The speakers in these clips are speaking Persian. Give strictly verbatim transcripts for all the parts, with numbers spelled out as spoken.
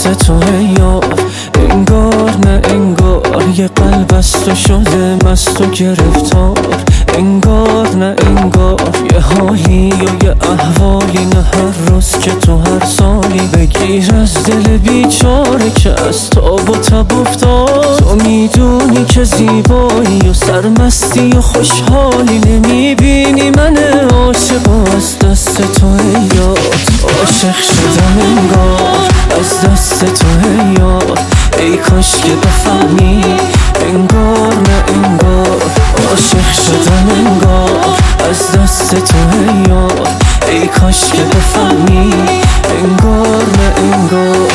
دست تو یار، انگار نه انگار یه قلب از تو شده مست و گرفتار، انگار نه انگار یه حالی و یه احوالی، نه هر روز که تو هر سالی بگیر از دل بیچاره که از تاب و تب افتاد. تو میدونی که زیبایی و سرمستی و خوشحالی، نمیبینی من عاشق از دست تو یار، عاشق شدم انگار از دست تو یار، ای کاش که بفهمی انگار نه انگار، عاشق شدم انگار از دست تو یار، ای کاش که بفهمی انگار نه انگار.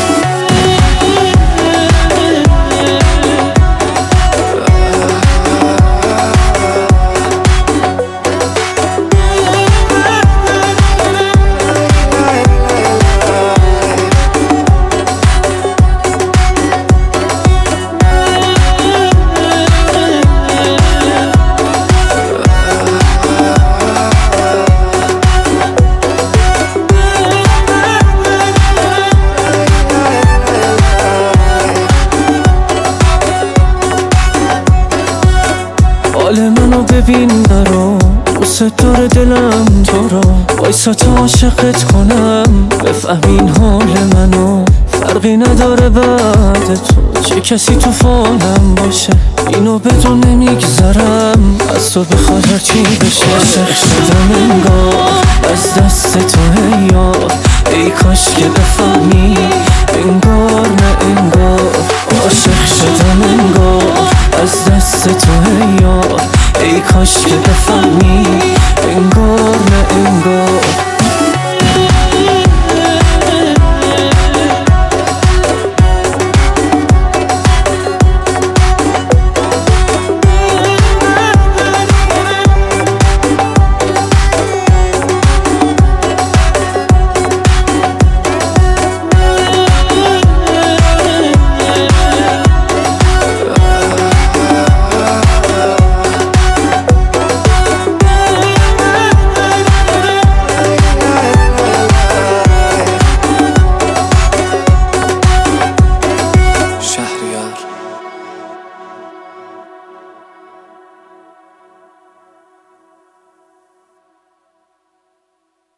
حال منو ببین نرو، دوست داره دلم تو رو، وایسا تا عاشقت کنم بفهمین حال منو، فرقی نداره بعد تو چه کسی تو فالم باشه، اینو بدون نمیگذرم از تو بخواد هرچی بشه. عاشق شدم انگار از دست تو یار، ای کاش که بفهمی انگار نه انگار، عاشق شدم انگار از دست تو یار، ای کاش که بفهمی انگار